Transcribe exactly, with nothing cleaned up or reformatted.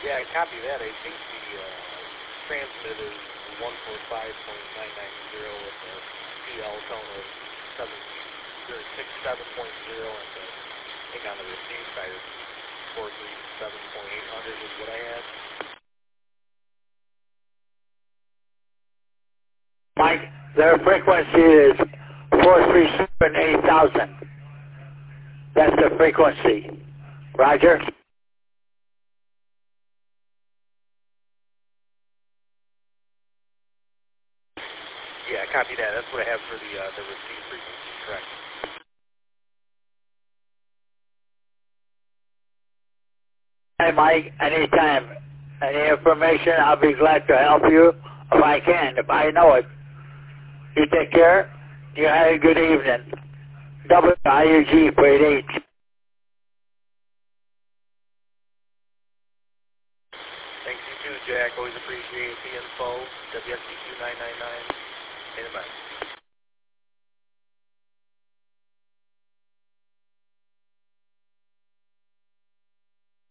Yeah, I copy that. I think the uh, transmit is one four five point nine nine zero with the P L tone of seven six seven point zero, and the thing on the receive side is four three seven point eight hundred is what I had. Mike, their frequency is four three seven eight thousand. That's the frequency. Roger? Yeah, copy that. That's what I have for the uh, the receive frequency. Correct. Hey, Mike, anytime. Any information, I'll be glad to help you if I can, if I know it. You take care. You have a good evening. W I U G for eight eight. Thanks, you too, Jack. Always appreciate the info. W S C Q nine nine nine. Bye.